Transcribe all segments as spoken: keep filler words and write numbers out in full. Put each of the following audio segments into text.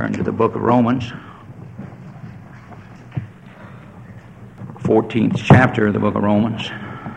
Turn to the book of Romans, fourteenth chapter of the book of Romans.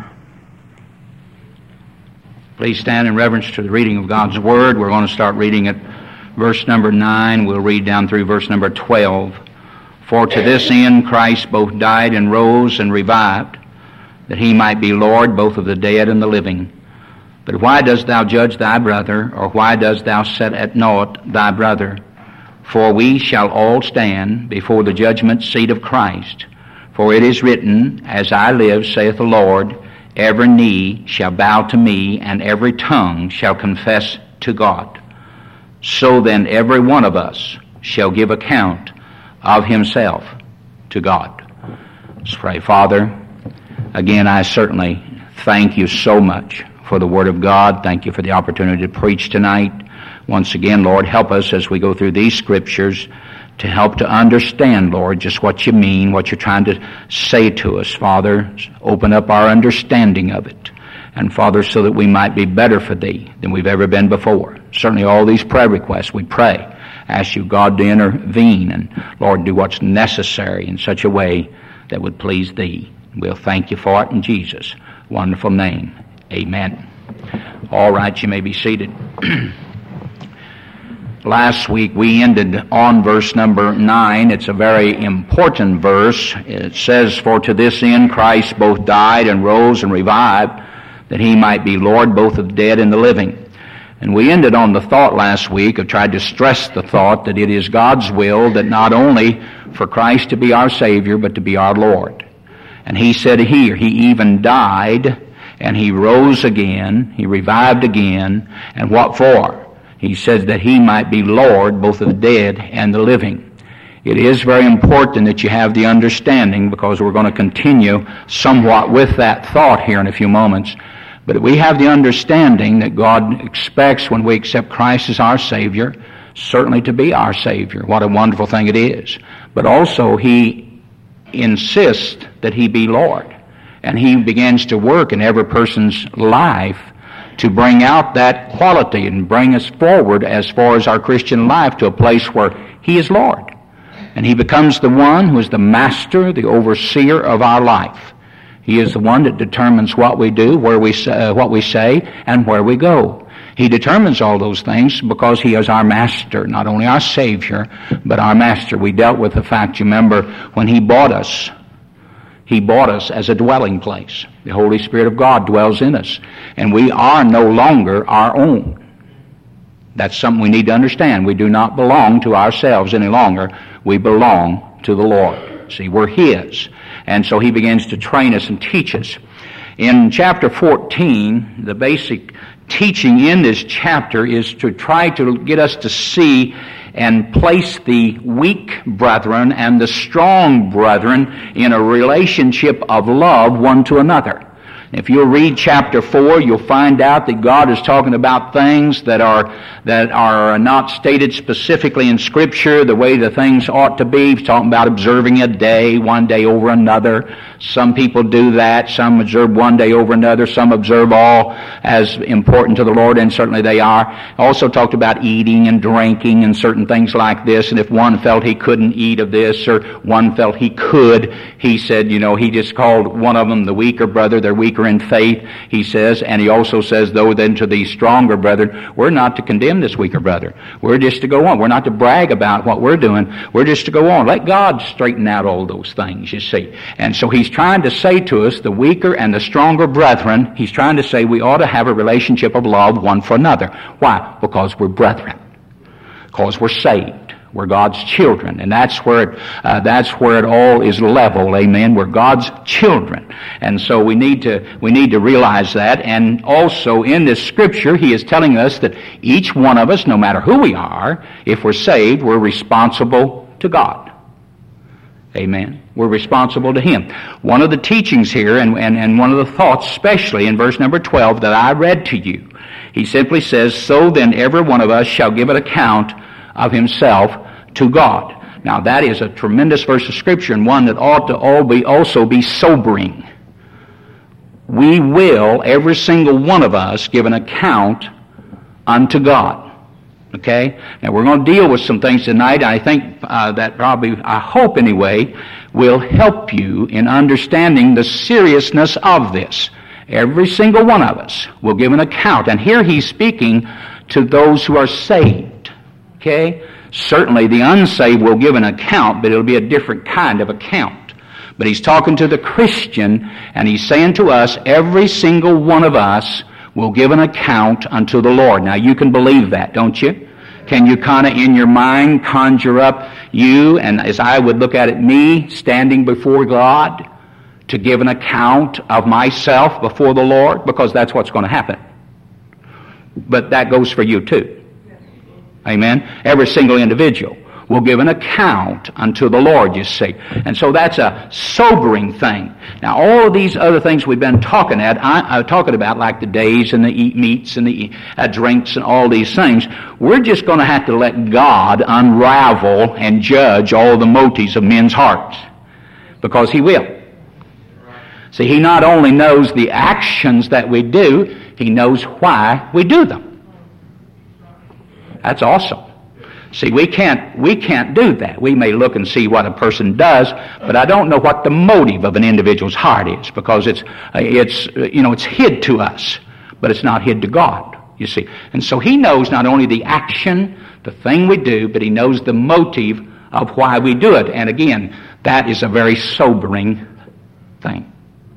Please stand in reverence to the reading of God's Word. We're going to start reading at verse number nine. We'll read down through verse number twelve. For to this end Christ both died and rose and revived, that he might be Lord both of the dead and the living. But why dost thou judge thy brother, or why dost thou set at naught thy brother? For we shall all stand before the judgment seat of Christ. For it is written, As I live, saith the Lord, every knee shall bow to me, and every tongue shall confess to God. So then every one of us shall give account of himself to God. Let's pray. Father, again, I certainly thank you so much for the Word of God. Thank you for the opportunity to preach tonight. Once again, Lord, help us as we go through these Scriptures to help to understand, Lord, just what you mean, what you're trying to say to us, Father. Open up our understanding of it. And, Father, so that we might be better for Thee than we've ever been before. Certainly all these prayer requests, we pray, ask you, God, to intervene and, Lord, do what's necessary in such a way that would please Thee. We'll thank you for it in Jesus' wonderful name. Amen. All right, you may be seated. Last week we ended on verse number nine. It's a very important verse. It says, For to this end Christ both died and rose and revived, that he might be Lord both of the dead and the living. And we ended on the thought last week, I tried to stress the thought that it is God's will that not only for Christ to be our Savior, but to be our Lord. And he said here, he even died and he rose again, he revived again, and what for? He says that he might be Lord both of the dead and the living. It is very important that you have the understanding, because we're going to continue somewhat with that thought here in a few moments. But we have the understanding that God expects when we accept Christ as our Savior, certainly to be our Savior. What a wonderful thing it is. But also He insists that He be Lord. And He begins to work in every person's life to bring out that quality and bring us forward as far as our Christian life to a place where He is Lord. And He becomes the one who is the master, the overseer of our life. He is the one that determines what we do, where we say, uh, what we say, and where we go. He determines all those things because He is our master, not only our Savior, but our master. We dealt with the fact, you remember, when He bought us, He bought us as a dwelling place. The Holy Spirit of God dwells in us, and we are no longer our own. That's something we need to understand. We do not belong to ourselves any longer. We belong to the Lord. See, we're His. And so He begins to train us and teach us. In chapter fourteen, the basic teaching in this chapter is to try to get us to see and place the weak brethren and the strong brethren in a relationship of love one to another. If you'll read chapter four, you'll find out that God is talking about things that are that are not stated specifically in Scripture the way the things ought to be. He's talking about observing a day, one day over another. Some people do that. Some observe one day over another. Some observe all as important to the Lord, and certainly they are. Also talked about eating and drinking and certain things like this. And if one felt he couldn't eat of this, or one felt he could, he said, you know, he just called one of them the weaker brother. They're weaker in faith, he says. And he also says, though, then to these stronger brethren, we're not to condemn this weaker brother. We're just to go on. We're not to brag about what we're doing. We're just to go on. Let God straighten out all those things, you see. And so he's trying to say to us, the weaker and the stronger brethren, he's trying to say we ought to have a relationship of love one for another. Why? Because we're brethren. Because we're saved. We're God's children, and that's where it, uh, that's where it all is level. Amen. We're God's children, and so we need to we need to realize that. And also in this Scripture, He is telling us that each one of us, no matter who we are, if we're saved, we're responsible to God. Amen. We're responsible to Him. One of the teachings here, and, and, and one of the thoughts, especially in verse number twelve that I read to you, He simply says, So then every one of us shall give an account of himself to God. Now that is a tremendous verse of Scripture, and one that ought to all be also be sobering. We will, every single one of us, give an account unto God. Okay? Now we're going to deal with some things tonight. I think uh, that probably, I hope anyway, will help you in understanding the seriousness of this. Every single one of us will give an account. And here he's speaking to those who are saved. Okay? Certainly the unsaved will give an account, but it'll be a different kind of account. But he's talking to the Christian, and he's saying to us, every single one of us will give an account unto the Lord. Now you can believe that, don't you? Can you kind of in your mind conjure up you, and as I would look at it, me standing before God to give an account of myself before the Lord? Because that's what's going to happen. But that goes for you too. Amen? Every single individual will give an account unto the Lord, you see. And so that's a sobering thing. Now, all of these other things we've been talking at, I, I talking about, like the days and the eat meats and the uh, drinks and all these things, we're just going to have to let God unravel and judge all the motives of men's hearts. Because He will. See, He not only knows the actions that we do, He knows why we do them. That's awesome. See, we can't, we can't do that. We may look and see what a person does, but I don't know what the motive of an individual's heart is, because it's, it's, you know, it's hid to us, but it's not hid to God, you see. And so He knows not only the action, the thing we do, but He knows the motive of why we do it. And again, that is a very sobering thing.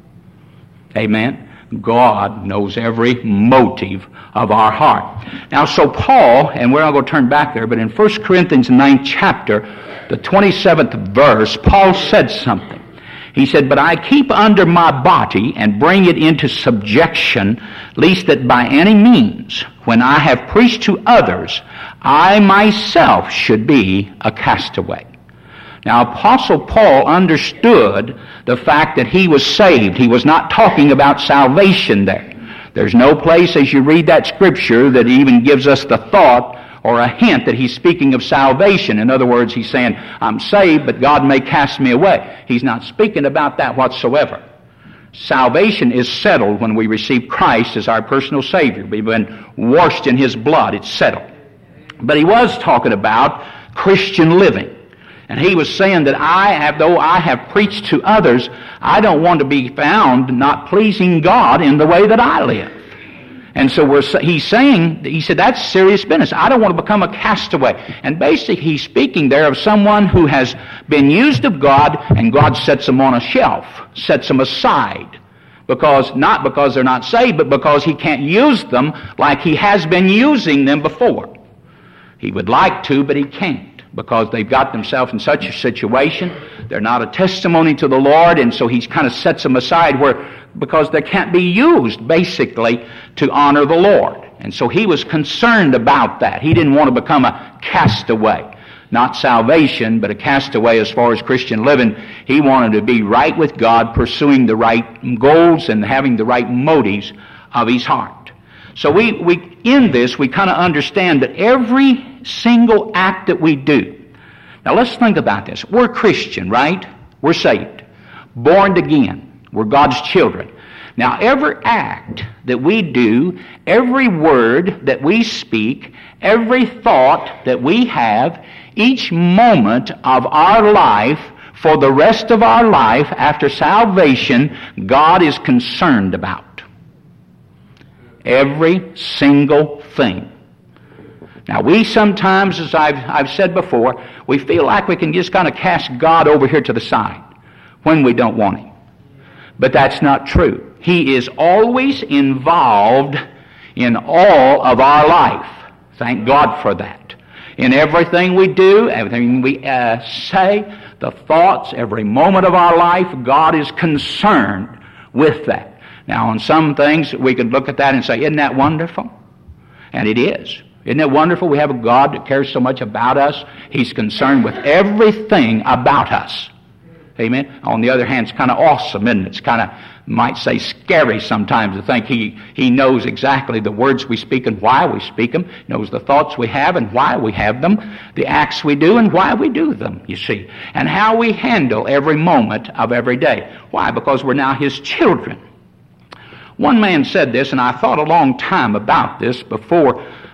Amen? God knows every motive of our heart. Now, so Paul, and we're not going to turn back there, but in First Corinthians ninth chapter, the twenty-seventh verse, Paul said something. He said, "But I keep under my body and bring it into subjection, lest that by any means, when I have preached to others, I myself should be a castaway." Now, Apostle Paul understood the fact that he was saved. He was not talking about salvation there. There's no place as you read that scripture that even gives us the thought or a hint that he's speaking of salvation. In other words, he's saying, I'm saved, but God may cast me away. He's not speaking about that whatsoever. Salvation is settled when we receive Christ as our personal Savior. We've been washed in His blood. It's settled. But he was talking about Christian living. And he was saying that I have, though I have preached to others, I don't want to be found not pleasing God in the way that I live. And so we're, he's saying, he said, that's serious business. I don't want to become a castaway. And basically he's speaking there of someone who has been used of God, and God sets them on a shelf, sets them aside. Because, not because they're not saved, but because He can't use them like He has been using them before. He would like to, but He can't. Because they've got themselves in such a situation, they're not a testimony to the Lord, and so He kind of sets them aside where, because they can't be used, basically, to honor the Lord. And so He was concerned about that. He didn't want to become a castaway. Not salvation, but a castaway as far as Christian living. He wanted to be right with God, pursuing the right goals and having the right motives of his heart. So we, we in this, we kind of understand that every single act that we do. Now let's think about this. We're Christian, right? We're saved. Born again. We're God's children. Now every act that we do, every word that we speak, every thought that we have, each moment of our life, for the rest of our life after salvation, God is concerned about. Every single thing. Now we sometimes, as I've, I've said before, we feel like we can just kind of cast God over here to the side when we don't want Him. But that's not true. He is always involved in all of our life. Thank God for that. In everything we do, everything we uh, say, the thoughts, every moment of our life, God is concerned with that. Now, on some things, we could look at that and say, isn't that wonderful? And it is. Isn't it wonderful we have a God that cares so much about us? He's concerned with everything about us. Amen? On the other hand, it's kind of awesome, isn't it? It's kind of, might say, scary sometimes to think He, he knows exactly the words we speak and why we speak them, knows the thoughts we have and why we have them, the acts we do and why we do them, you see, and how we handle every moment of every day. Why? Because we're now His children. One man said this, and I thought a long time about this before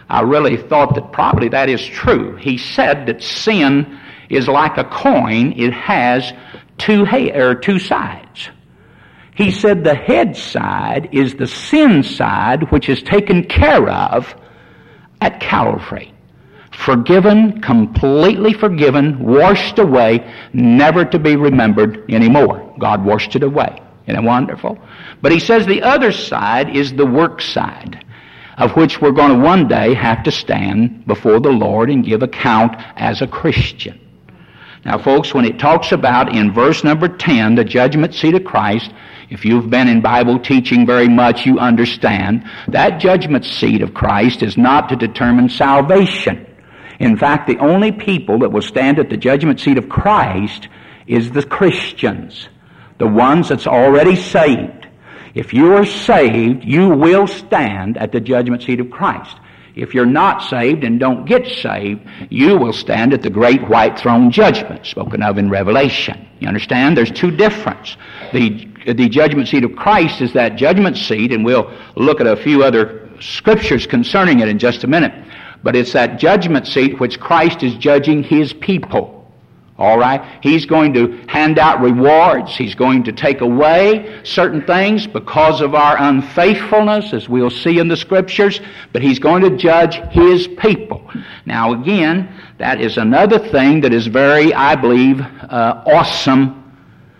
I really thought that probably that is true. He said that sin is like a coin. It has two head, or two sides. He said the head side is the sin side, which is taken care of at Calvary. Forgiven, completely forgiven, washed away, never to be remembered anymore. God washed it away. Isn't it wonderful? But he says the other side is the work side, of which we're going to one day have to stand before the Lord and give account as a Christian. Now, folks, when it talks about in verse number ten, the judgment seat of Christ, if you've been in Bible teaching very much, you understand that judgment seat of Christ is not to determine salvation. In fact, the only people that will stand at the judgment seat of Christ is the Christians, the ones that's already saved. If you are saved, you will stand at the judgment seat of Christ. If you're not saved and don't get saved, you will stand at the great white throne judgment spoken of in Revelation. You understand? There's two differences. The, the judgment seat of Christ is that judgment seat, and we'll look at a few other scriptures concerning it in just a minute. But it's that judgment seat which Christ is judging His people. All right? He's going to hand out rewards. He's going to take away certain things because of our unfaithfulness, as we'll see in the Scriptures. But He's going to judge His people. Now again, that is another thing that is very, I believe, uh, awesome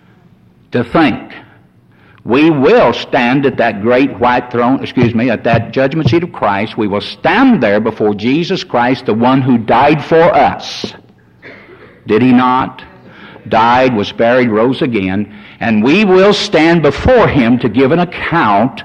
to think. We will stand at that great white throne, excuse me, at that judgment seat of Christ. We will stand there before Jesus Christ, the one who died for us. Did He not? Died, was buried, rose again. And we will stand before Him to give an account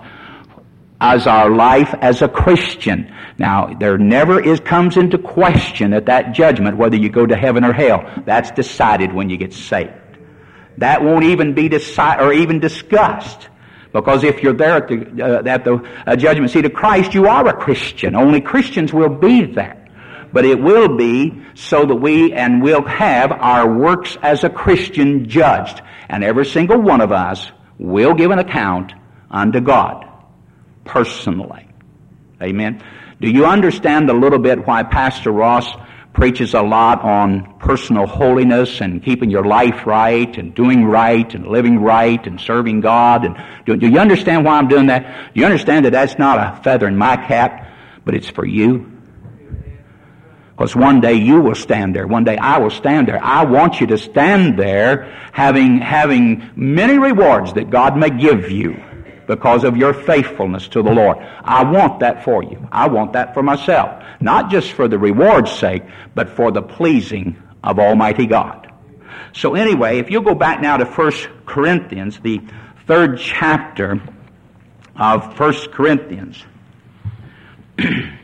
as our life as a Christian. Now, there never is comes into question at that judgment whether you go to heaven or hell. That's decided when you get saved. That won't even be decided or even discussed. Because if you're there at the, uh, at the uh, judgment seat of Christ, you are a Christian. Only Christians will be there. But it will be so that we and will have our works as a Christian judged. And every single one of us will give an account unto God personally. Amen. Do you understand a little bit why Pastor Ross preaches a lot on personal holiness and keeping your life right and doing right and living right and serving God? And do, do you understand why I'm doing that? Do you understand that that's not a feather in my cap, but it's for you? Because one day you will stand there. One day I will stand there. I want you to stand there having, having many rewards that God may give you because of your faithfulness to the Lord. I want that for you. I want that for myself. Not just for the reward's sake, but for the pleasing of Almighty God. So anyway, if you'll go back now to First Corinthians, the third chapter of First Corinthians. I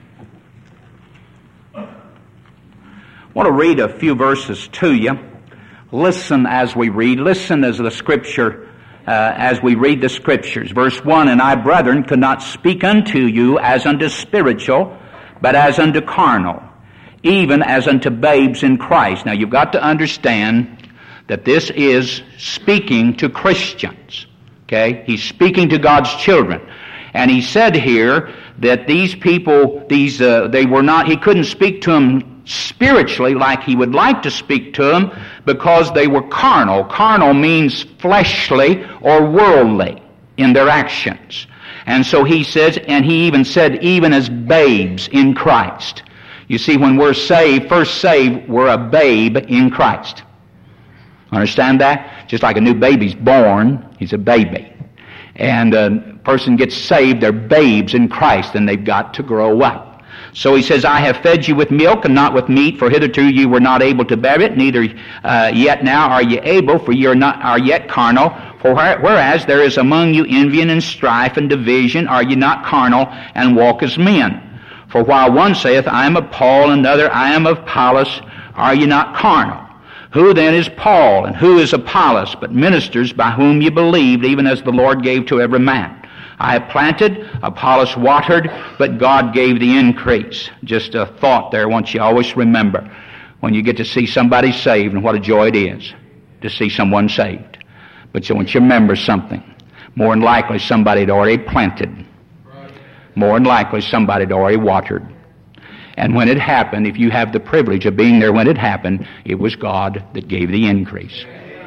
want to read a few verses to you. Listen as we read. Listen as the Scripture Uh, as we read the Scriptures. Verse one, "And I, brethren, could not speak unto you as unto spiritual, but as unto carnal, even as unto babes in Christ." Now you've got to understand that this is speaking to Christians. Okay? He's speaking to God's children. And he said here that these people, these uh, they were not, he couldn't speak to them spiritually like he would like to speak to them because they were carnal. Carnal means fleshly or worldly in their actions. And so he says, and he even said, even as babes in Christ. You see, when we're saved, first saved, we're a babe in Christ. Understand that? Just like a new baby's born, he's a baby. And a person gets saved, they're babes in Christ, and they've got to grow up. So he says, "I have fed you with milk and not with meat, for hitherto you were not able to bear it, neither uh, yet now are ye able, for ye are not are yet carnal. For whereas there is among you envy and strife and division, are ye not carnal, and walk as men? For while one saith, I am of Paul, and another, I am of Apollos, are ye not carnal? Who then is Paul, and who is Apollos, but ministers by whom ye believed, even as the Lord gave to every man? I have planted, Apollos watered, but God gave the increase." Just a thought there I want you always remember. When you get to see somebody saved, and what a joy it is to see someone saved. But I want you to remember something. More than likely somebody had already planted. More than likely somebody had already watered. And when it happened, if you have the privilege of being there when it happened, it was God that gave the increase.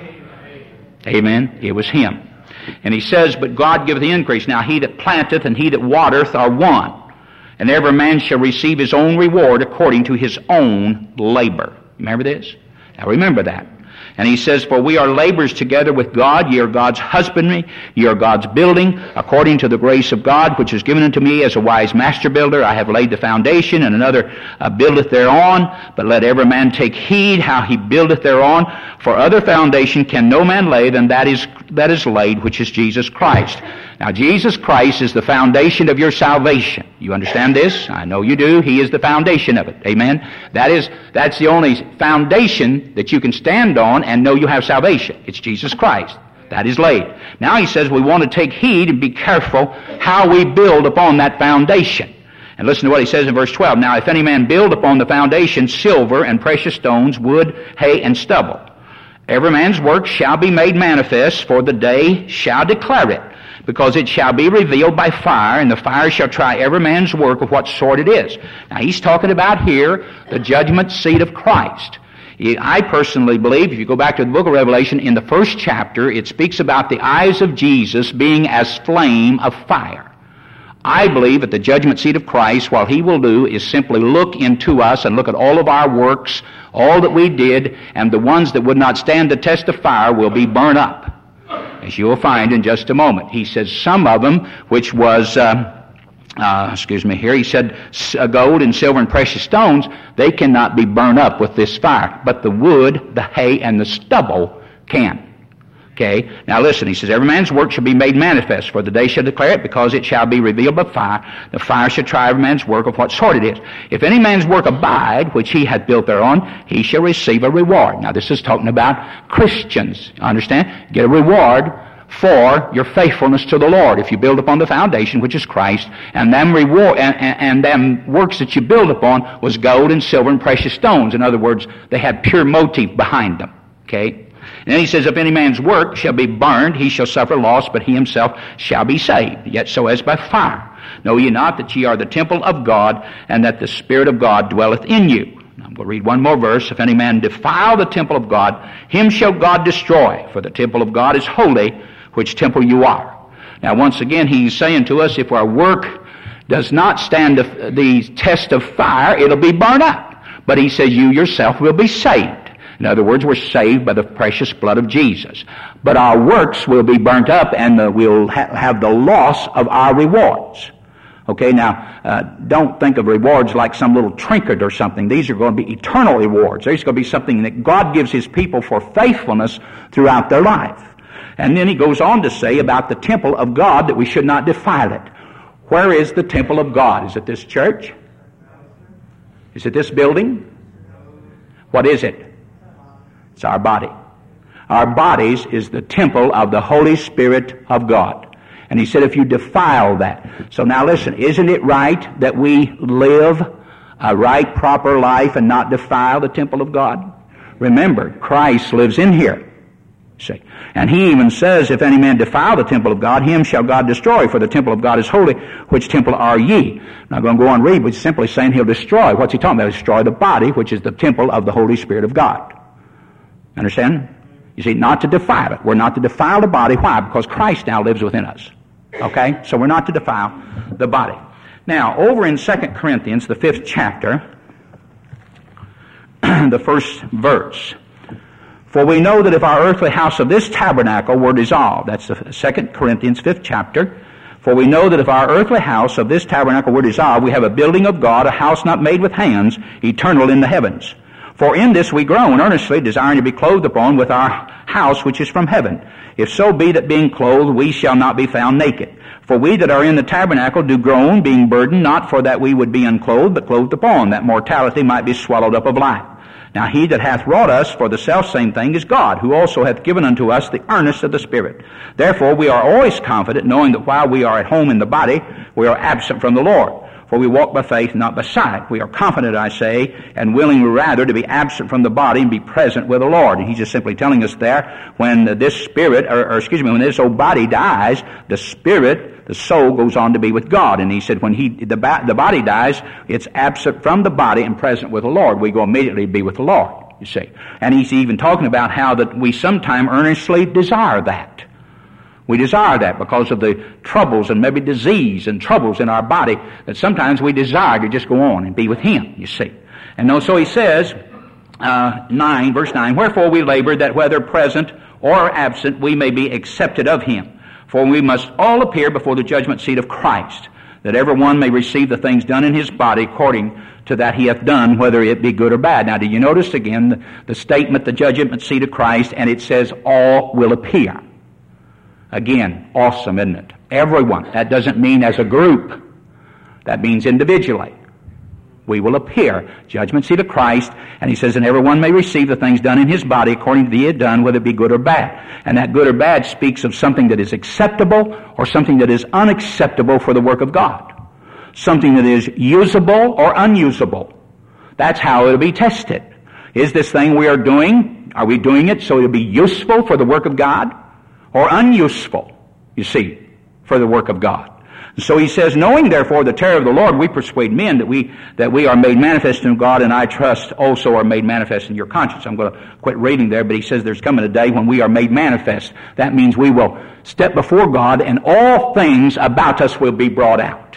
Amen? It was Him. And he says, but God giveth the increase. Now he that planteth and he that watereth are one. And every man shall receive his own reward according to his own labor. Remember this? Now remember that. And he says, for we are laborers together with God. Ye are God's husbandry. Ye are God's building, according to the grace of God, which is given unto me as a wise master builder. I have laid the foundation, and another uh, buildeth thereon. But let every man take heed how he buildeth thereon. For other foundation can no man lay than that is, that is laid, which is Jesus Christ. Now, Jesus Christ is the foundation of your salvation. You understand this? I know you do. He is the foundation of it. Amen? That is, that's the only foundation that you can stand on and know you have salvation. It's Jesus Christ. That is laid. Now he says we want to take heed and be careful how we build upon that foundation. And listen to what he says in verse twelve. Now, if any man build upon the foundation silver and precious stones, wood, hay, and stubble, every man's work shall be made manifest, for the day shall declare it. Because it shall be revealed by fire, and the fire shall try every man's work of what sort it is. Now he's talking about here the judgment seat of Christ. I personally believe, if you go back to the book of Revelation, in the first chapter, it speaks about the eyes of Jesus being as flame of fire. I believe that the judgment seat of Christ, what He will do is simply look into us and look at all of our works, all that we did, and the ones that would not stand the test of fire will be burned up. As you will find in just a moment. He says some of them, which was, uh, uh, excuse me here, he said gold and silver and precious stones, they cannot be burned up with this fire. But the wood, the hay, and the stubble can. Okay? Now listen, he says, every man's work shall be made manifest, for the day shall declare it, because it shall be revealed by fire. The fire shall try every man's work of what sort it is. If any man's work abide, which he hath built thereon, he shall receive a reward. Now this is talking about Christians. Understand? Get a reward for your faithfulness to the Lord. If you build upon the foundation, which is Christ, and them reward, and, and, and them works that you build upon was gold and silver and precious stones. In other words, they had pure motive behind them. Okay? And then he says, if any man's work shall be burned, he shall suffer loss, but he himself shall be saved, yet so as by fire. Know ye not that ye are the temple of God, and that the Spirit of God dwelleth in you? Now, I'm going to read one more verse. If any man defile the temple of God, him shall God destroy, for the temple of God is holy, which temple you are. Now, once again, he's saying to us, if our work does not stand the, the test of fire, it'll be burned up. But he says, you yourself will be saved. In other words, we're saved by the precious blood of Jesus. But our works will be burnt up, and uh, we'll ha- have the loss of our rewards. Okay, now, uh, don't think of rewards like some little trinket or something. These are going to be eternal rewards. There's going to be something that God gives His people for faithfulness throughout their life. And then he goes on to say about the temple of God that we should not defile it. Where is the temple of God? Is it this church? Is it this building? What is it? It's our body. Our bodies is the temple of the Holy Spirit of God. And he said if you defile that. So now listen, isn't it right that we live a right, proper life and not defile the temple of God? Remember, Christ lives in here. See. And he even says, if any man defile the temple of God, him shall God destroy, for the temple of God is holy, which temple are ye? I'm not going to go on and read, but he's simply saying he'll destroy. What's he talking about? Destroy the body, which is the temple of the Holy Spirit of God. Understand? You see, not to defile it. We're not to defile the body. Why? Because Christ now lives within us. Okay? So we're not to defile the body. Now, over in Second Corinthians, the fifth chapter, the first verse. For we know that if our earthly house of this tabernacle were dissolved, that's the Second Corinthians, fifth chapter. For we know that if our earthly house of this tabernacle were dissolved, we have a building of God, a house not made with hands, eternal in the heavens. For in this we groan earnestly, desiring to be clothed upon with our house which is from heaven. If so be that being clothed we shall not be found naked. For we that are in the tabernacle do groan, being burdened, not for that we would be unclothed, but clothed upon, that mortality might be swallowed up of life. Now he that hath wrought us for the selfsame thing is God, who also hath given unto us the earnest of the Spirit. Therefore we are always confident, knowing that while we are at home in the body, we are absent from the Lord. For we walk by faith, not by sight. We are confident, I say, and willing rather to be absent from the body and be present with the Lord. And he's just simply telling us there, when this spirit, or, or excuse me, when this old body dies, the spirit, the soul goes on to be with God. And he said when he the, the body dies, it's absent from the body and present with the Lord. We go immediately to be with the Lord, you see. And he's even talking about how that we sometime earnestly desire that. We desire that because of the troubles and maybe disease and troubles in our body, that sometimes we desire to just go on and be with Him, you see. And so he says, uh, nine, verse nine, wherefore we labor that whether present or absent we may be accepted of Him. For we must all appear before the judgment seat of Christ, that every one may receive the things done in his body according to that he hath done, whether it be good or bad. Now, do you notice again the, the statement, the judgment seat of Christ, and it says all will appear. Again, awesome, isn't it? Everyone. That doesn't mean as a group. That means individually. We will appear. Judgment seat of Christ. And he says, and everyone may receive the things done in his body according to that he had done, whether it be good or bad. And that good or bad speaks of something that is acceptable or something that is unacceptable for the work of God. Something that is usable or unusable. That's how it'll be tested. Is this thing we are doing, are we doing it so it'll be useful for the work of God? Or unuseful, you see, for the work of God. So he says, knowing therefore the terror of the Lord, we persuade men that we that we are made manifest in God, and I trust also are made manifest in your conscience. I'm going to quit reading there, but he says there's coming a day when we are made manifest. That means we will step before God, and all things about us will be brought out.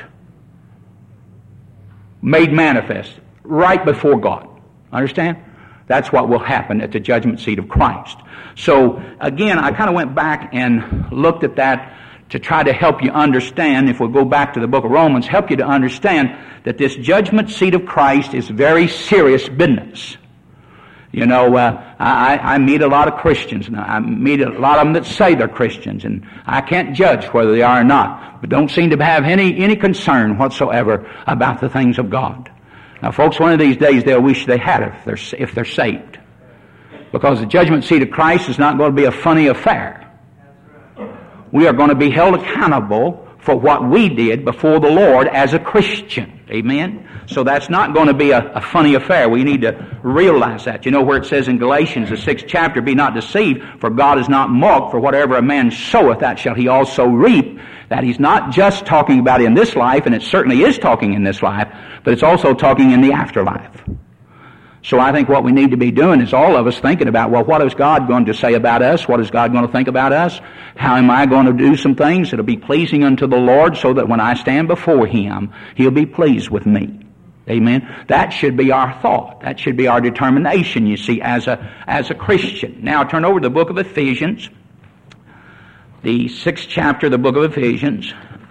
Made manifest, right before God. Understand? That's what will happen at the judgment seat of Christ. So, again, I kind of went back and looked at that to try to help you understand, if we'll go back to the book of Romans, help you to understand that this judgment seat of Christ is very serious business. You know, uh, I, I meet a lot of Christians, and I meet a lot of them that say they're Christians, and I can't judge whether they are or not, but don't seem to have any, any concern whatsoever about the things of God. Now, folks, one of these days they'll wish they had it if they're, if they're saved. Because the judgment seat of Christ is not going to be a funny affair. We are going to be held accountable for what we did before the Lord as a Christian. Amen? So that's not going to be a, a funny affair. We need to realize that. You know where it says in Galatians, the sixth chapter, be not deceived, for God is not mocked, for whatever a man soweth, that shall he also reap. That he's not just talking about in this life, and it certainly is talking in this life, but it's also talking in the afterlife. So I think what we need to be doing is all of us thinking about, well, what is God going to say about us? What is God going to think about us? How am I going to do some things that will be pleasing unto the Lord so that when I stand before Him, He'll be pleased with me? Amen? That should be our thought. That should be our determination, you see, as a, as a Christian. Now turn over to the book of Ephesians, the sixth chapter of the book of Ephesians.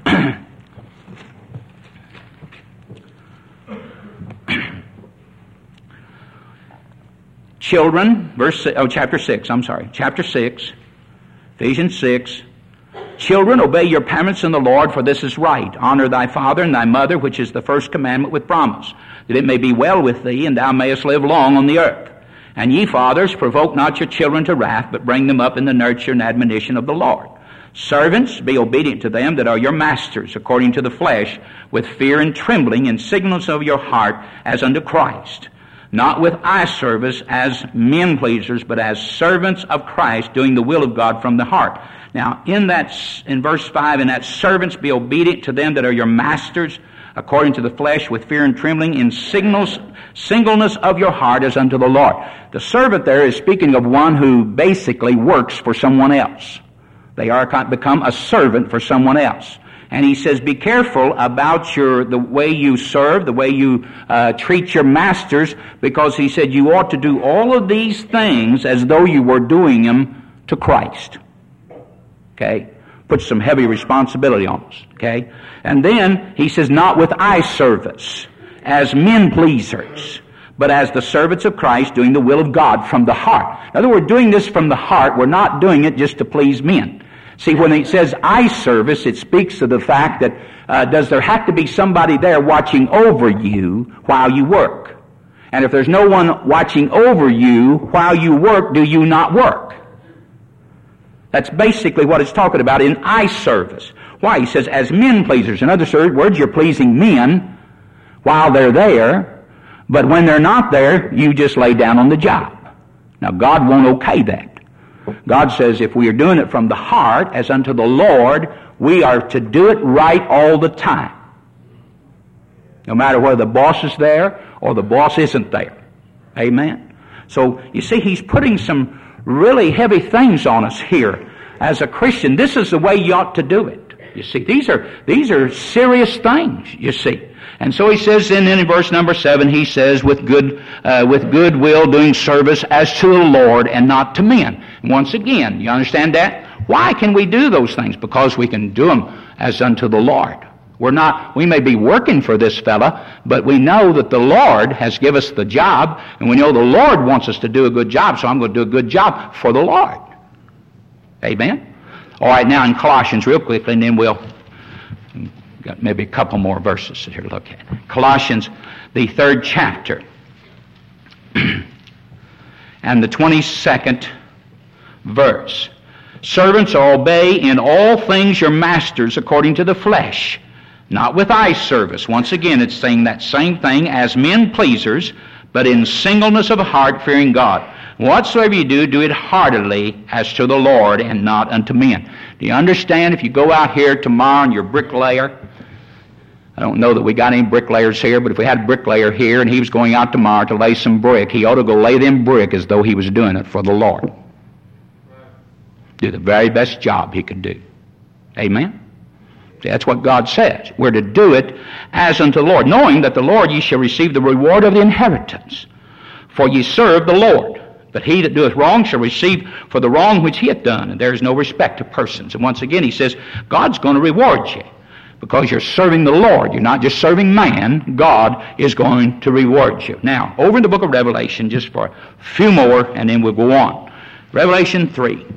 Children, verse, oh, chapter six, I'm sorry, chapter six, Ephesians six. Children, obey your parents in the Lord, for this is right. Honor thy father and thy mother, which is the first commandment with promise, that it may be well with thee, and thou mayest live long on the earth. And ye fathers, provoke not your children to wrath, but bring them up in the nurture and admonition of the Lord. Servants, be obedient to them that are your masters, according to the flesh, with fear and trembling, in singleness of your heart, as unto Christ. Not with eye service as men pleasers, but as servants of Christ, doing the will of God from the heart. Now, in that, in verse five, in that servants be obedient to them that are your masters, according to the flesh, with fear and trembling, in singleness, singleness of your heart as unto the Lord. The servant there is speaking of one who basically works for someone else. They are become a servant for someone else. And he says, be careful about your the way you serve, the way you uh, treat your masters, because he said you ought to do all of these things as though you were doing them to Christ. Okay? Puts some heavy responsibility on us. Okay? And then he says, not with eye service, as men pleasers, but as the servants of Christ, doing the will of God from the heart. In other words, doing this from the heart, we're not doing it just to please men. See, when it says eye service, it speaks of the fact that uh, does there have to be somebody there watching over you while you work? And if there's no one watching over you while you work, do you not work? That's basically what it's talking about in eye service. Why? He says, as men pleasers. In other words, you're pleasing men, while they're there, but when they're not there, you just lay down on the job. Now, God won't okay that. God says if we are doing it from the heart as unto the Lord, we are to do it right all the time. No matter whether the boss is there or the boss isn't there. Amen? So, you see, he's putting some really heavy things on us here. As a Christian, this is the way you ought to do it. You see, these are these are serious things, you see. And so he says in, in verse number seven, he says, with good uh, with good will doing service as to the Lord and not to men. And once again, you understand that? Why can we do those things? Because we can do them as unto the Lord. We're not, we may be working for this fella, but we know that the Lord has given us the job, and we know the Lord wants us to do a good job, so I'm going to do a good job for the Lord. Amen? All right, now in Colossians, real quickly, and then we'll got maybe a couple more verses here to look at. Colossians, the third chapter, and the twenty-second verse. Servants, obey in all things your masters according to the flesh, not with eye service. Once again, it's saying that same thing, as men pleasers, but in singleness of heart, fearing God. Whatsoever you do, do it heartily as to the Lord and not unto men. Do you understand? If you go out here tomorrow and you're a bricklayer, I don't know that we got any bricklayers here, but if we had a bricklayer here and he was going out tomorrow to lay some brick, he ought to go lay them brick as though he was doing it for the Lord. Do the very best job he could do. Amen? See, that's what God says. We're to do it as unto the Lord, knowing that the Lord ye shall receive the reward of the inheritance. For ye serve the Lord. But he that doeth wrong shall receive for the wrong which he hath done, and there is no respect of persons. And once again he says, God's going to reward you, because you're serving the Lord. You're not just serving man. God is going to reward you. Now, over in the book of Revelation, just for a few more, and then we'll go on. Revelation three.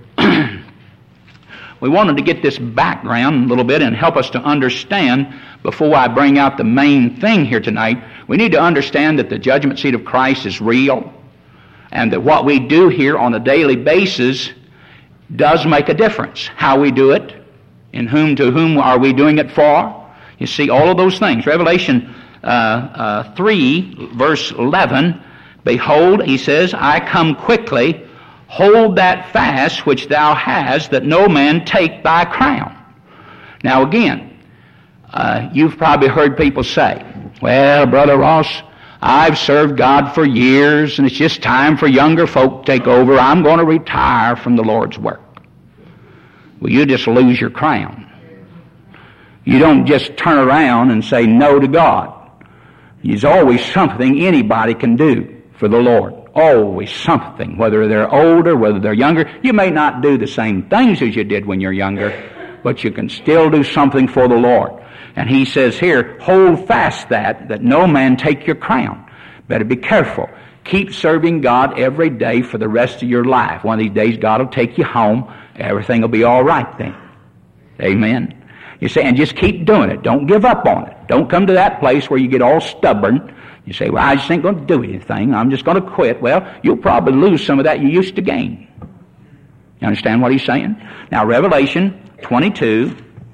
We wanted to get this background a little bit and help us to understand, before I bring out the main thing here tonight, we need to understand that the judgment seat of Christ is real, and that what we do here on a daily basis does make a difference. How we do it, in whom to whom are we doing it for? You see, all of those things. Revelation uh, uh, three, verse eleven, behold, he says, I come quickly, hold that fast which thou hast, that no man take thy crown. Now again, uh, you've probably heard people say, well, Brother Ross, I've served God for years, and it's just time for younger folk to take over. I'm going to retire from the Lord's work. Well, you just lose your crown. You don't just turn around and say no to God. There's always something anybody can do for the Lord. Always something, whether they're older, whether they're younger. You may not do the same things as you did when you're younger, but you can still do something for the Lord. And he says here, hold fast that, that no man take your crown. Better be careful. Keep serving God every day for the rest of your life. One of these days God will take you home. Everything will be all right then. Amen. You say, and just keep doing it. Don't give up on it. Don't come to that place where you get all stubborn. You say, well, I just ain't going to do anything. I'm just going to quit. Well, you'll probably lose some of that you used to gain. You understand what he's saying? Now, Revelation twenty-two.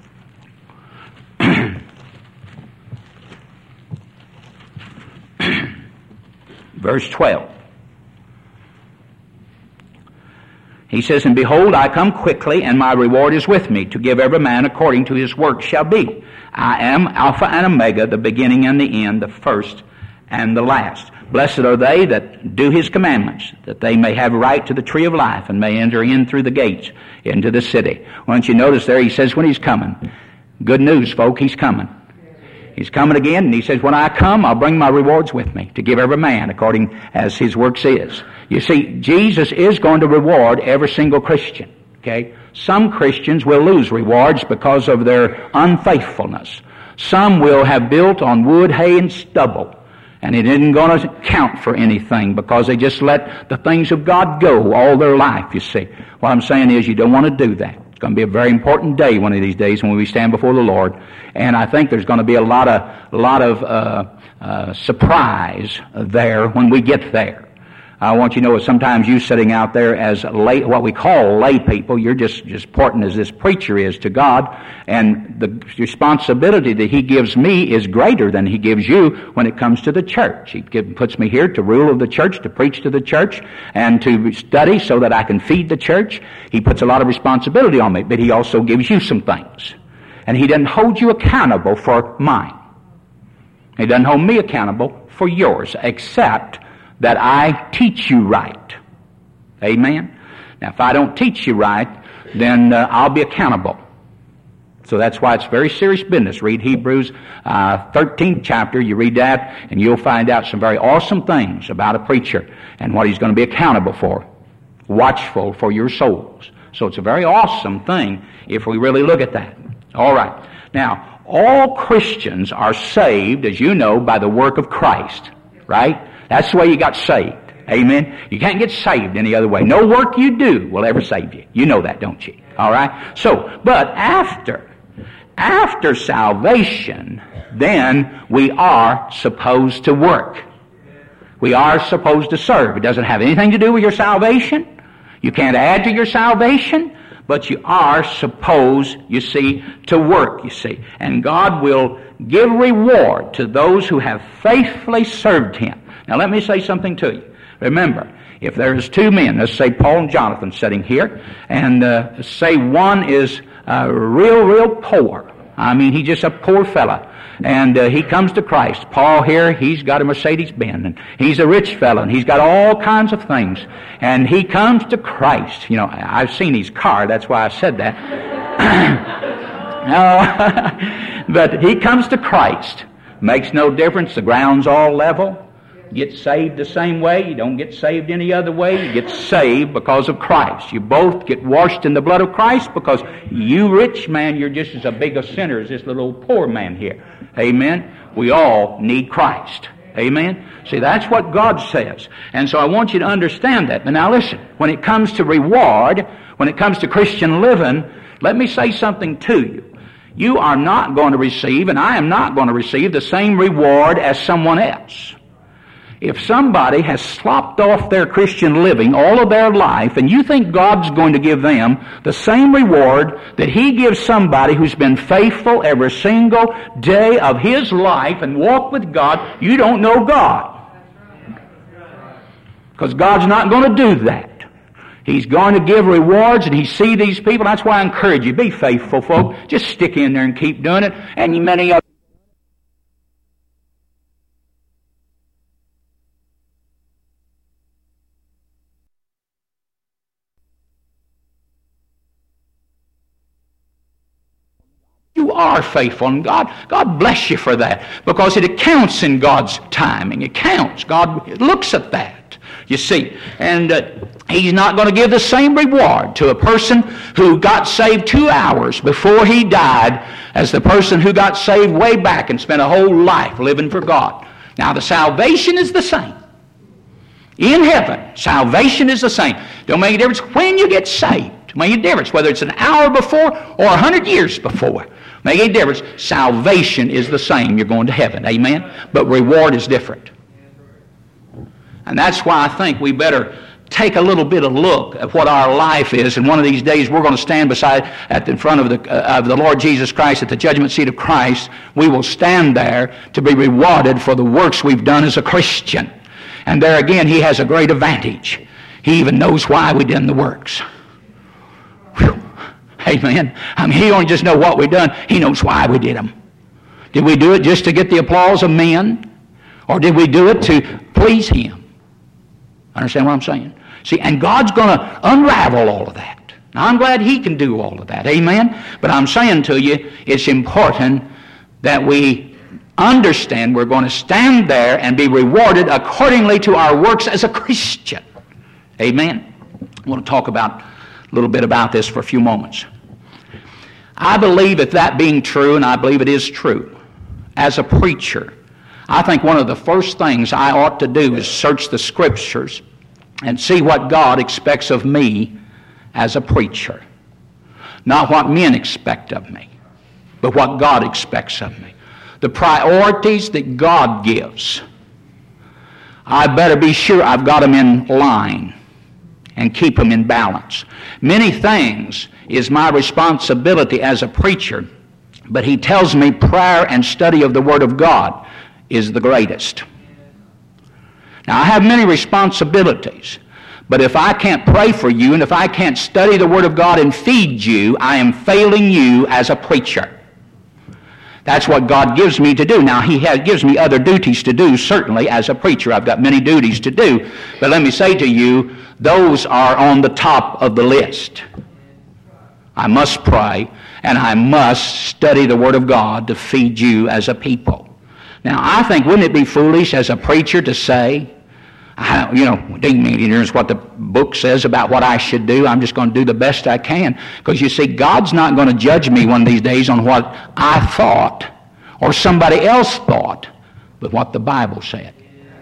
Verse twelve. He says, and behold, I come quickly, and my reward is with me, to give every man according to his work shall be. I am Alpha and Omega, the beginning and the end, the first and the last. Blessed are they that do his commandments, that they may have right to the tree of life, and may enter in through the gates into the city. Why don't you notice there, he says when he's coming. Good news, folk, he's coming. He's coming again, and he says, when I come, I'll bring my rewards with me, to give every man according as his works is. You see, Jesus is going to reward every single Christian. Okay? Some Christians will lose rewards because of their unfaithfulness. Some will have built on wood, hay, and stubble, and it isn't going to count for anything because they just let the things of God go all their life, you see. What I'm saying is you don't want to do that. It's going to be a very important day one of these days when we stand before the Lord. And I think there's going to be a lot of, a lot of uh, uh, surprise there when we get there. I want you to know that sometimes you sitting out there as lay, what we call lay people, you're just, just important as this preacher is to God, and the responsibility that He gives me is greater than He gives you when it comes to the church. He give, puts me here to rule of the church, to preach to the church, and to study so that I can feed the church. He puts a lot of responsibility on me, but He also gives you some things. And He doesn't hold you accountable for mine. He doesn't hold me accountable for yours, except that I teach you right. Amen? Now, if I don't teach you right, then uh, I'll be accountable. So that's why it's very serious business. Read Hebrews uh, thirteenth chapter. You read that, and you'll find out some very awesome things about a preacher and what he's going to be accountable for. Watchful for your souls. So it's a very awesome thing if we really look at that. All right. Now, all Christians are saved, as you know, by the work of Christ. Right? That's the way you got saved. Amen? You can't get saved any other way. No work you do will ever save you. You know that, don't you? All right? So, but after, after salvation, then we are supposed to work. We are supposed to serve. It doesn't have anything to do with your salvation. You can't add to your salvation, but you are supposed, you see, to work, you see. And God will give reward to those who have faithfully served Him. Now let me say something to you. Remember, if there's two men, let's say Paul and Jonathan sitting here, and uh, say one is uh, real, real poor. I mean, he's just a poor fella. And uh, he comes to Christ. Paul here, he's got a Mercedes-Benz, and he's a rich fella, and he's got all kinds of things. And he comes to Christ. You know, I've seen his car, that's why I said that. No, but he comes to Christ. Makes no difference, the ground's all level. Get saved the same way. You don't get saved any other way. You get saved because of Christ. You both get washed in the blood of Christ because you rich man, you're just as a big a sinner as this little poor man here. Amen? We all need Christ. Amen? See, that's what God says. And so I want you to understand that. But now listen, when it comes to reward, when it comes to Christian living, let me say something to you. You are not going to receive, and I am not going to receive, the same reward as someone else. If somebody has slopped off their Christian living all of their life, and you think God's going to give them the same reward that He gives somebody who's been faithful every single day of his life and walked with God, you don't know God. Because God's not going to do that. He's going to give rewards, and He see these people. That's why I encourage you, be faithful, folk. Just stick in there and keep doing it. And many of You are faithful, and God, God bless you for that, because it counts in God's timing. It counts. God looks at that, you see. And uh, He's not going to give the same reward to a person who got saved two hours before he died as the person who got saved way back and spent a whole life living for God. Now, the salvation is the same. In heaven, salvation is the same. Don't make a difference when you get saved. Don't make a difference whether it's an hour before or a hundred years before. Make a difference. Salvation is the same. You're going to heaven. Amen? But reward is different. And that's why I think we better take a little bit of look at what our life is. And one of these days we're going to stand beside, at the in front of the, uh, of the Lord Jesus Christ at the judgment seat of Christ. We will stand there to be rewarded for the works we've done as a Christian. And there again, He has a great advantage. He even knows why we done the works. Whew. Amen. I mean, He don't just know what we done. He knows why we did them. Did we do it just to get the applause of men? Or did we do it to please Him? Understand what I'm saying? See, and God's going to unravel all of that. Now, I'm glad He can do all of that. Amen? But I'm saying to you, it's important that we understand we're going to stand there and be rewarded accordingly to our works as a Christian. Amen? I want to talk about a little bit about this for a few moments. I believe if that being true, and I believe it is true, as a preacher, I think one of the first things I ought to do is search the Scriptures and see what God expects of me as a preacher. Not what men expect of me, but what God expects of me. The priorities that God gives I better be sure I've got them in line and keep them in balance. Many things is my responsibility as a preacher, but he tells me prayer and study of the Word of God is the greatest. Now, I have many responsibilities, but if I can't pray for you and if I can't study the Word of God and feed you, I am failing you as a preacher. That's what God gives me to do. Now, He has, gives me other duties to do, certainly, as a preacher. I've got many duties to do. But let me say to you, those are on the top of the list. I must pray, and I must study the Word of God to feed you as a people. Now, I think, wouldn't it be foolish as a preacher to say, I, you know, ding me, here's what the book says about what I should do. I'm just going to do the best I can. Because you see, God's not going to judge me one of these days on what I thought or somebody else thought, but what the Bible said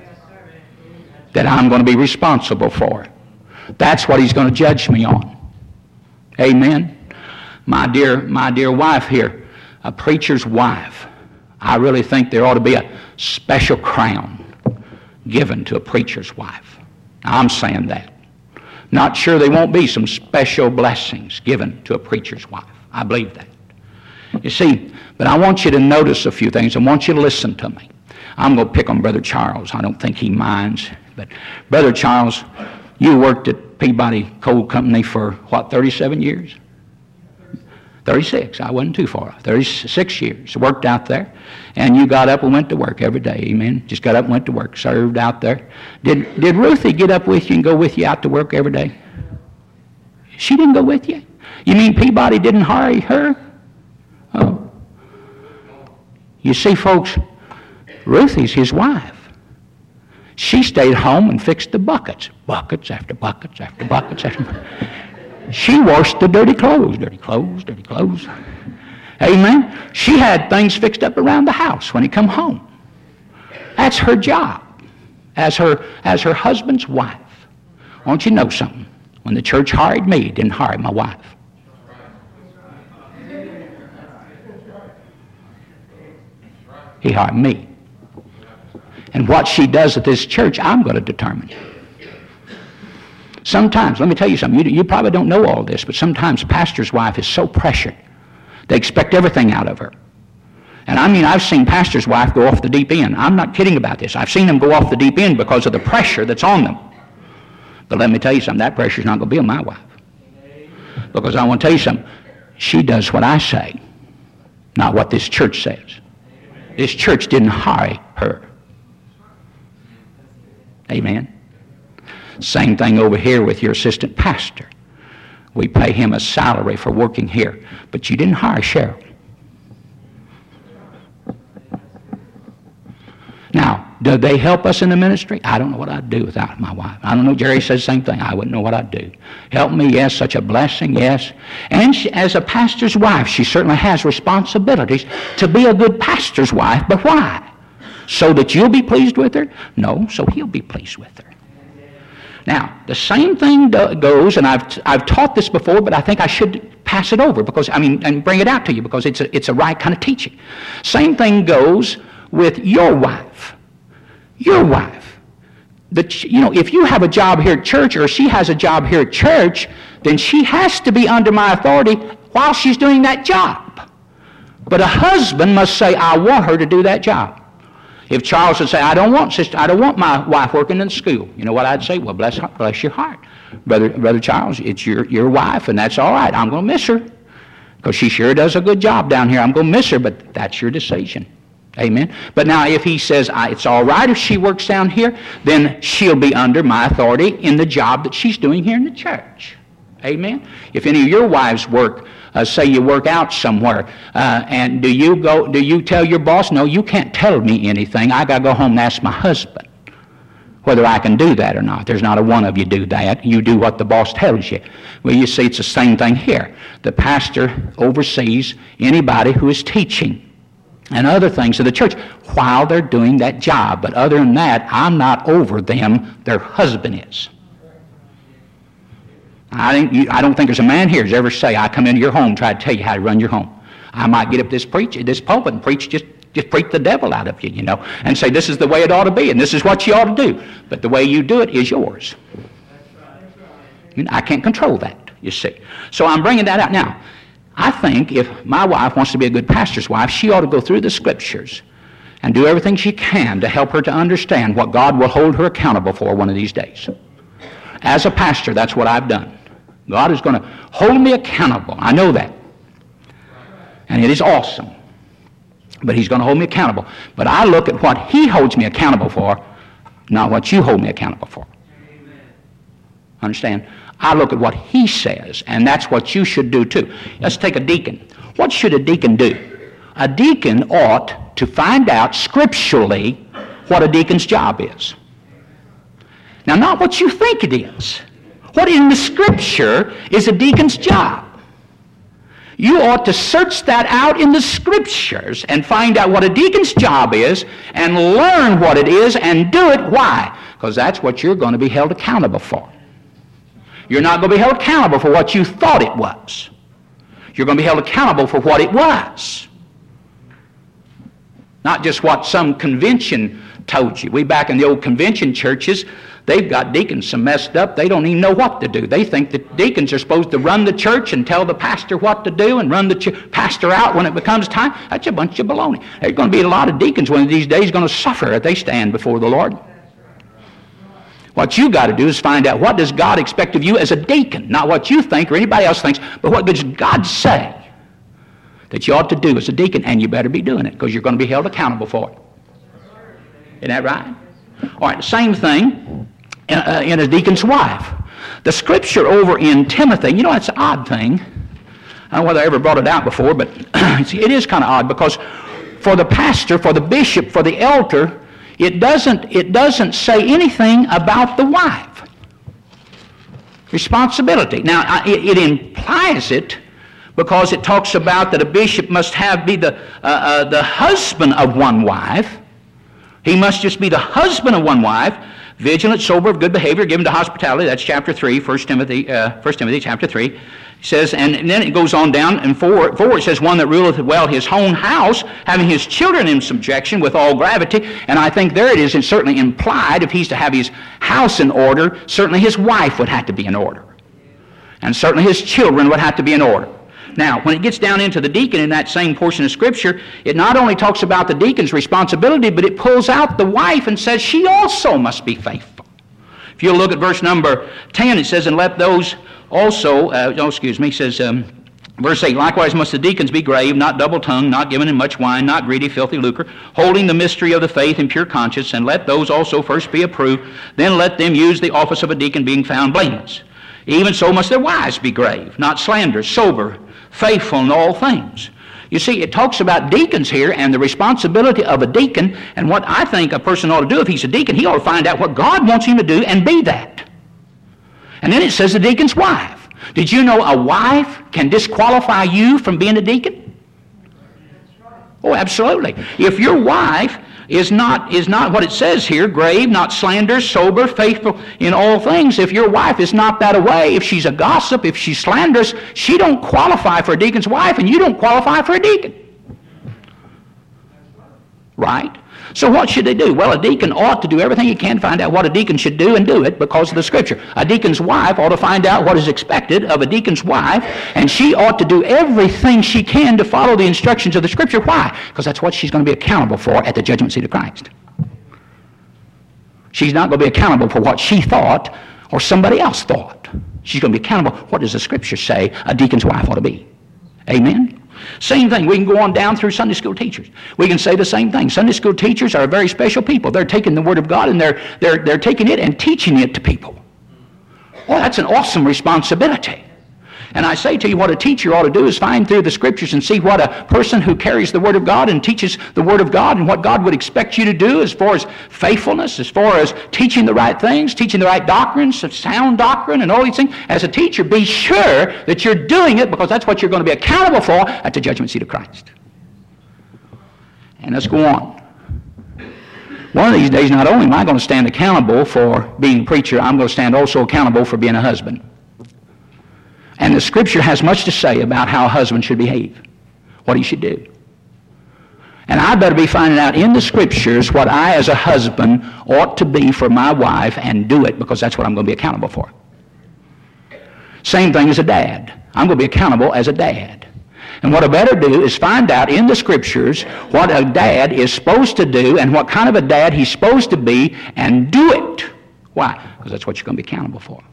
that I'm going to be responsible for. That's what He's going to judge me on. Amen. My dear, my dear wife here, a preacher's wife, I really think there ought to be a special crown given to a preacher's wife. I'm saying that. Not sure there won't be some special blessings given to a preacher's wife. I believe that. You see, but I want you to notice a few things. I want you to listen to me. I'm going to pick on Brother Charles. I don't think he minds. But Brother Charles, you worked at Peabody Coal Company for, what, thirty-seven years? thirty-six. I wasn't too far. thirty-six years. Worked out there. And you got up and went to work every day. Amen. Just got up and went to work. Served out there. Did, did Ruthie get up with you and go with you out to work every day? She didn't go with you? You mean Peabody didn't hire her? Oh. You see, folks, Ruthie's his wife. She stayed home and fixed the buckets. Buckets after buckets after buckets after buckets. She washed the dirty clothes, dirty clothes, dirty clothes. Amen. She had things fixed up around the house when he come home. That's her job as her as her husband's wife. Won't you know something? When the church hired me, it didn't hire my wife. He hired me. And what she does at this church, I'm going to determine. Sometimes, let me tell you something, you, you probably don't know all this, but sometimes a pastor's wife is so pressured. They expect everything out of her. And I mean, I've seen pastor's wife go off the deep end. I'm not kidding about this. I've seen them go off the deep end because of the pressure that's on them. But let me tell you something, that pressure's not going to be on my wife. Because I want to tell you something, she does what I say, not what this church says. This church didn't hire her. Amen. Same thing over here with your assistant pastor. We pay him a salary for working here, but you didn't hire Cheryl. Now, do they help us in the ministry? I don't know what I'd do without my wife. I don't know. Jerry says the same thing. I wouldn't know what I'd do. Help me, yes. Such a blessing, yes. And she, as a pastor's wife, she certainly has responsibilities to be a good pastor's wife. But why? So that you'll be pleased with her? No, so he'll be pleased with her. Now, the same thing do, goes, and I've I've taught this before, but I think I should pass it over because I mean and bring it out to you because it's a it's a right kind of teaching. Same thing goes with your wife. Your wife. The, you know, if you have a job here at church or she has a job here at church, then she has to be under my authority while she's doing that job. But a husband must say, I want her to do that job. If Charles would say, I don't want sister, I don't want my wife working in school, you know what I'd say? Well, bless bless your heart. Brother Brother Charles, it's your, your wife, and that's all right. I'm going to miss her because she sure does a good job down here. I'm going to miss her, but that's your decision. Amen. But now if he says, I, it's all right if she works down here, then she'll be under my authority in the job that she's doing here in the church. Amen. If any of your wives work, uh, say you work out somewhere, uh, and do you go? Do you tell your boss, no, you can't tell me anything. I got to go home and ask my husband whether I can do that or not. There's not a one of you do that. You do what the boss tells you. Well, you see, it's the same thing here. The pastor oversees anybody who is teaching and other things of the church while they're doing that job. But other than that, I'm not over them. Their husband is. I, think you, I don't think there's a man here who's ever say, I come into your home, try to tell you how to run your home. I might get up this preach, this pulpit and preach just just freak the devil out of you, you know, and say this is the way it ought to be and this is what you ought to do. But the way you do it is yours. I mean, I can't control that, you see. So I'm bringing that out. Now, I think if my wife wants to be a good pastor's wife, she ought to go through the Scriptures and do everything she can to help her to understand what God will hold her accountable for one of these days. As a pastor, that's what I've done. God is going to hold me accountable. I know that. And it is awesome. But He's going to hold me accountable. But I look at what He holds me accountable for, not what you hold me accountable for. Amen. Understand? I look at what He says, and that's what you should do too. Let's take a deacon. What should a deacon do? A deacon ought to find out scripturally what a deacon's job is. Now, not what you think it is. What in the Scripture is a deacon's job? You ought to search that out in the Scriptures and find out what a deacon's job is and learn what it is and do it. Why? Because that's what you're going to be held accountable for. You're not going to be held accountable for what you thought it was. You're going to be held accountable for what it was. Not just what some convention told you. We back in the old convention churches, they've got deacons so messed up they don't even know what to do. They think that deacons are supposed to run the church and tell the pastor what to do and run the ch- pastor out when it becomes time. That's a bunch of baloney. There's going to be a lot of deacons one of these days going to suffer if they stand before the Lord. What you got to do is find out what does God expect of you as a deacon, not what you think or anybody else thinks, but what does God say that you ought to do as a deacon, and you better be doing it because you're going to be held accountable for it. Isn't that right? All right, the same thing in, uh, in a deacon's wife. The Scripture over in Timothy, you know, it's an odd thing. I don't know whether I ever brought it out before, but it is kind of odd because for the pastor, for the bishop, for the elder, it doesn't, it doesn't say anything about the wife. Responsibility. Now, it, it implies it because it talks about that a bishop must have be the, uh, uh, the husband of one wife. He must just be the husband of one wife, vigilant, sober, of good behavior, given to hospitality. That's chapter three, First Timothy, uh, First Timothy chapter three. It says, and, and then it goes on down, and four, four it says, one that ruleth well his own house, having his children in subjection with all gravity. And I think there it is, and certainly implied, if he's to have his house in order, certainly his wife would have to be in order. And certainly his children would have to be in order. Now, when it gets down into the deacon in that same portion of Scripture, it not only talks about the deacon's responsibility, but it pulls out the wife and says she also must be faithful. If you'll look at verse number ten, it says, and let those also, uh, oh, excuse me, it says, um, verse eight, likewise must the deacons be grave, not double-tongued, not given in much wine, not greedy, filthy lucre, holding the mystery of the faith in pure conscience, and let those also first be approved, then let them use the office of a deacon, being found blameless. Even so must their wives be grave, not slanderous, sober, faithful in all things. You see, it talks about deacons here and the responsibility of a deacon, and what I think a person ought to do if he's a deacon, he ought to find out what God wants him to do and be that. And then it says the deacon's wife. Did you know a wife can disqualify you from being a deacon? Oh, absolutely. If your wife is not is not what it says here, grave, not slanderous, sober, faithful in all things. If your wife is not that away, if she's a gossip, if she's slanderous, she don't qualify for a deacon's wife, and you don't qualify for a deacon. Right? So what should they do? Well, a deacon ought to do everything he can to find out what a deacon should do and do it because of the Scripture. A deacon's wife ought to find out what is expected of a deacon's wife, and she ought to do everything she can to follow the instructions of the Scripture. Why? Because that's what she's going to be accountable for at the judgment seat of Christ. She's not going to be accountable for what she thought or somebody else thought. She's going to be accountable. What does the Scripture say a deacon's wife ought to be? Amen? Same thing. We can go on down through Sunday school teachers. We can say the same thing. Sunday school teachers are very special people. They're taking the Word of God and they're, they're, they're taking it and teaching it to people. Well, that's an awesome responsibility. And I say to you, what a teacher ought to do is find through the Scriptures and see what a person who carries the Word of God and teaches the Word of God and what God would expect you to do as far as faithfulness, as far as teaching the right things, teaching the right doctrines, sound doctrine, and all these things. As a teacher, be sure that you're doing it because that's what you're going to be accountable for at the judgment seat of Christ. And let's go on. One of these days, not only am I going to stand accountable for being a preacher, I'm going to stand also accountable for being a husband. And the Scripture has much to say about how a husband should behave, what he should do. And I better be finding out in the Scriptures what I as a husband ought to be for my wife and do it, because that's what I'm going to be accountable for. Same thing as a dad. I'm going to be accountable as a dad. And what I better do is find out in the Scriptures what a dad is supposed to do and what kind of a dad he's supposed to be, and do it. Why? Because that's what you're going to be accountable for.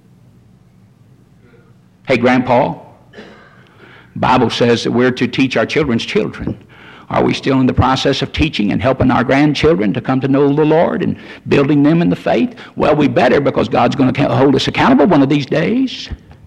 Hey, Grandpa, the Bible says that we're to teach our children's children. Are we still in the process of teaching and helping our grandchildren to come to know the Lord and building them in the faith? Well, we better, because God's going to hold us accountable one of these days.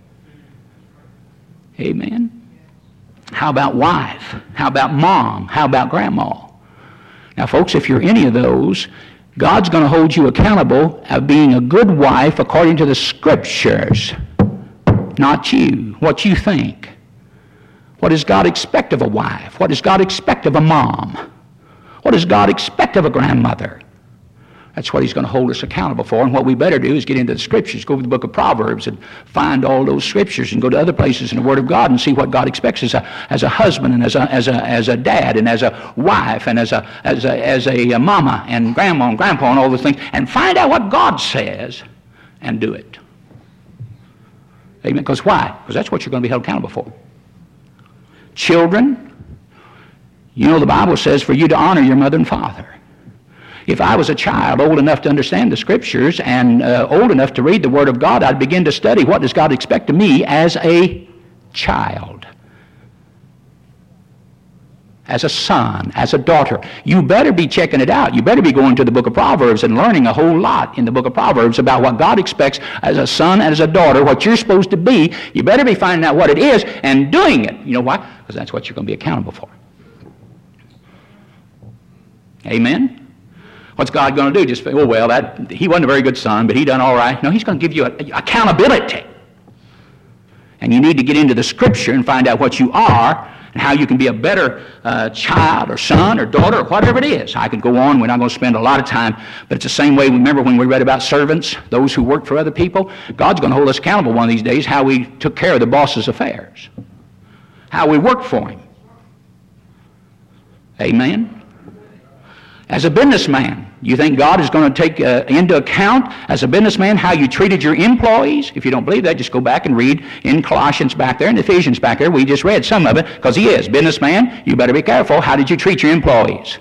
Amen. How about wife? How about mom? How about grandma? Now, folks, if you're any of those, God's going to hold you accountable of being a good wife according to the Scriptures, not you, what you think. What does God expect of a wife? What does God expect of a mom? What does God expect of a grandmother? That's what He's going to hold us accountable for. And what we better do is get into the Scriptures, go to the book of Proverbs and find all those Scriptures, and go to other places in the Word of God and see what God expects as a, as a husband and as a, as, a, as a dad and as a wife and as a, as, a, as a mama and grandma and grandpa and all those things, and find out what God says and do it. Amen. Because why? Because that's what you're going to be held accountable for. Children, you know the Bible says for you to honor your mother and father. If I was a child old enough to understand the Scriptures and uh, old enough to read the Word of God, I'd begin to study what does God expect of me as a child, as a son, as a daughter. You better be checking it out. You better be going to the book of Proverbs and learning a whole lot in the book of Proverbs about what God expects as a son and as a daughter, what you're supposed to be. You better be finding out what it is and doing it. You know why? Because that's what you're going to be accountable for. Amen? What's God going to do? Just say, oh, well, that he wasn't a very good son, but he done all right. No, He's going to give you a, a, accountability. And you need to get into the Scripture and find out what you are and how you can be a better uh, child or son or daughter or whatever it is. I could go on. We're not going to spend a lot of time, but it's the same way. Remember when we read about servants, those who work for other people? God's going to hold us accountable one of these days how we took care of the boss's affairs, how we worked for him. Amen? As a businessman, you think God is going to take uh, into account, as a businessman, how you treated your employees? If you don't believe that, just go back and read in Colossians back there and Ephesians back there. We just read some of it, because he is. Businessman, you better be careful. How did you treat your employees?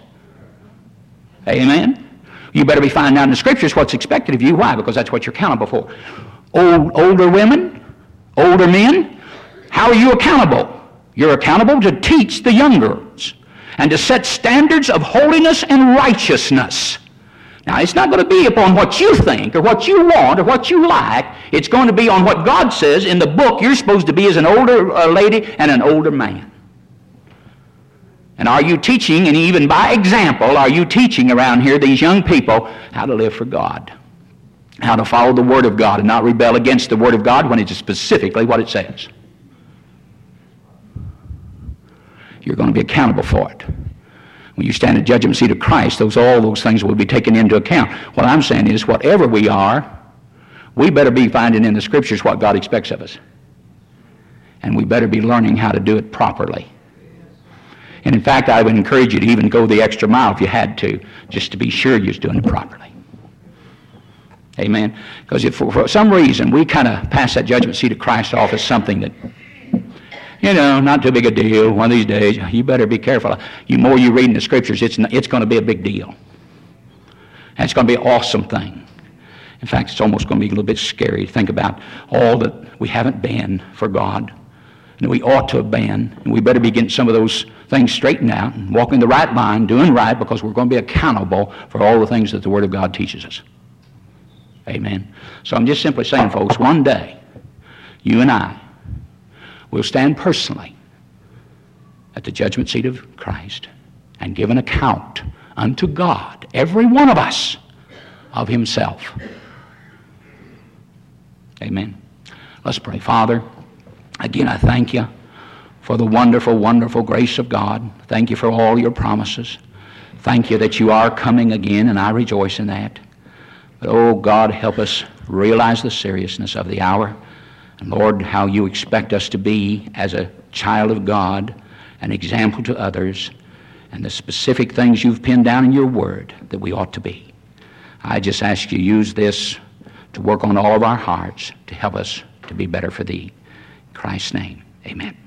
Amen? You better be finding out in the Scriptures what's expected of you. Why? Because that's what you're accountable for. Old, older women, older men, how are you accountable? You're accountable to teach the youngers and to set standards of holiness and righteousness. Now, it's not going to be upon what you think or what you want or what you like. It's going to be on what God says in the book you're supposed to be as an older uh, lady and an older man. And are you teaching, and even by example, are you teaching around here these young people how to live for God, how to follow the Word of God and not rebel against the Word of God when it's specifically what it says? You're going to be accountable for it. When you stand at the judgment seat of Christ, those all those things will be taken into account. What I'm saying is, whatever we are, we better be finding in the Scriptures what God expects of us. And we better be learning how to do it properly. And in fact, I would encourage you to even go the extra mile if you had to, just to be sure you're doing it properly. Amen? Because if for, for some reason we kind of pass that judgment seat of Christ off as something that, you know, not too big a deal. One of these days, you better be careful. The more you read in the Scriptures, it's, it's going to be a big deal. And it's going to be an awesome thing. In fact, it's almost going to be a little bit scary to think about all that we haven't been for God, and we ought to have been. And we better be getting some of those things straightened out and walking the right line, doing right, because we're going to be accountable for all the things that the Word of God teaches us. Amen. So I'm just simply saying, folks, one day, you and I will stand personally at the judgment seat of Christ and give an account unto God, every one of us, of himself. Amen. Let's pray. Father, again, I thank you for the wonderful, wonderful grace of God. Thank you for all your promises. Thank you that you are coming again, and I rejoice in that. But, oh, God, help us realize the seriousness of the hour. And, Lord, how you expect us to be as a child of God, an example to others, and the specific things you've pinned down in your word that we ought to be. I just ask you use this to work on all of our hearts to help us to be better for thee. In Christ's name, amen.